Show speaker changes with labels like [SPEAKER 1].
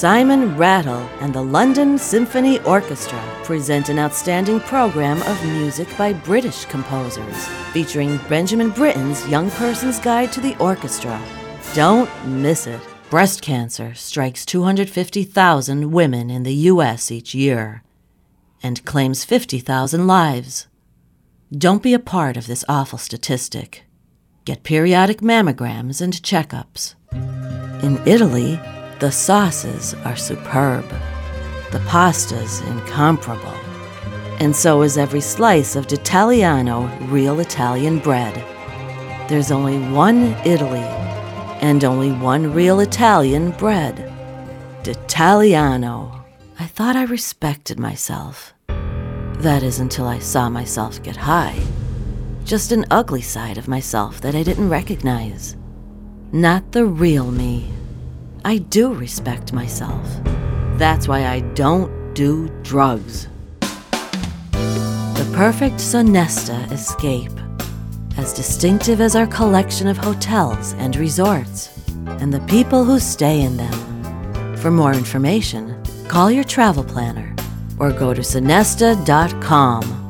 [SPEAKER 1] Simon Rattle and the London Symphony Orchestra present an outstanding program of music by British composers, featuring Benjamin Britten's Young Person's Guide to the Orchestra. Don't miss it. Breast cancer strikes 250,000 women in the U.S. each year and claims 50,000 lives. Don't be a part of this awful statistic. Get periodic mammograms and checkups. In Italy, the sauces are superb. The pasta's incomparable. And so is every slice of D'Italiano real Italian bread. There's only one Italy, and only one real Italian bread. D'Italiano. I thought I respected myself. That is until I saw myself get high. Just an ugly side of myself that I didn't recognize. Not the real me. I do respect myself. That's why I don't do drugs. The perfect Sonesta escape. As distinctive as our collection of hotels and resorts, and the people who stay in them. For more information, call your travel planner or go to sonesta.com.